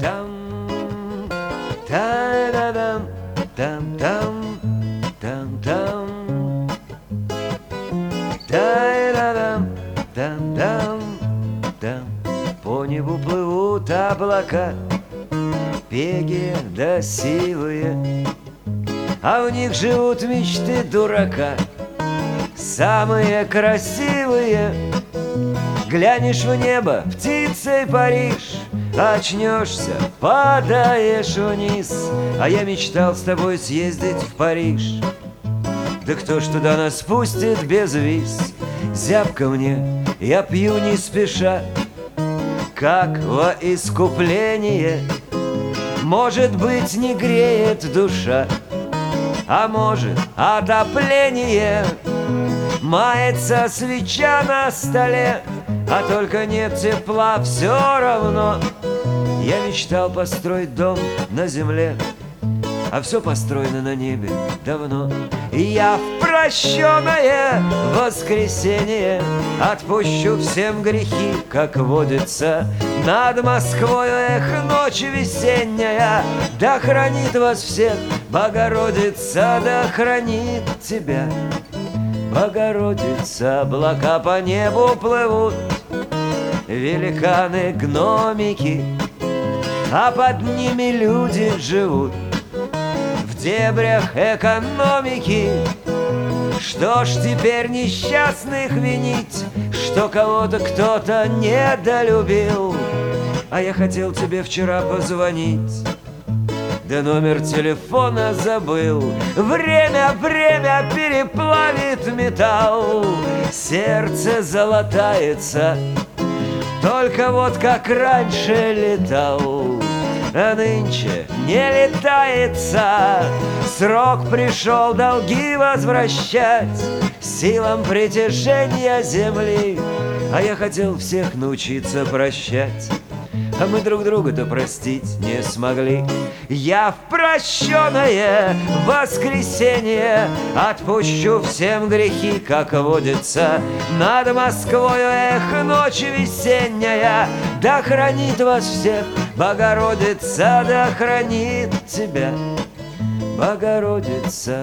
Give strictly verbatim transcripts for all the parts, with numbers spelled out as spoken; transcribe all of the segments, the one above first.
Там, та-да-дам, там-там, там-там, та-да-дам, там-там, там. По небу плывут облака, пеги да сивые, а в них живут мечты дурака, самые красивые. Глянешь в небо, птицей паришь, очнешься, падаешь вниз. А я мечтал с тобой съездить в Париж. Да кто ж туда нас пустит без виз? Зябко мне, я пью не спеша, как во искупление. Может быть, не греет душа, а может, отопление. Мается свеча на столе, а только нет тепла все равно. Я мечтал построить дом на земле, а все построено на небе давно. И я в прощенное воскресенье отпущу всем грехи, как водится. Над Москвою, эх, ночь весенняя, да хранит вас всех Богородица, да хранит тебя Богородица. Облака по небу плывут, великаны-гномики, а под ними люди живут в дебрях экономики. Что ж теперь несчастных винить, что кого-то кто-то недолюбил? А я хотел тебе вчера позвонить, да номер телефона забыл. Время, время переплавит металл, сердце золотается, только вот как раньше летал, а нынче не летается. Срок пришел долги возвращать силам притяжения земли. А я хотел всех научиться прощать, а мы друг друга-то простить не смогли. Я в прощенное воскресенье отпущу всем грехи, как водится. Над Москвою, эх, ночь весенняя, да хранит вас всех Богородица, да хранит тебя Богородица.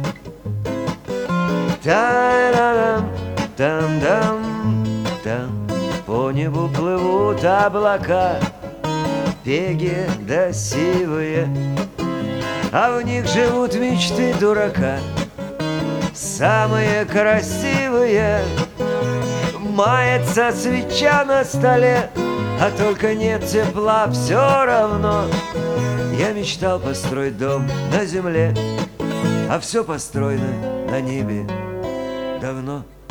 Та-да-дам, там-дам, там. По небу плывут облака, пеги да сивые, а в них живут мечты дурака, самые красивые. Мается свеча на столе, а только нет тепла все равно. Я мечтал построить дом на земле, а все построено на небе давно.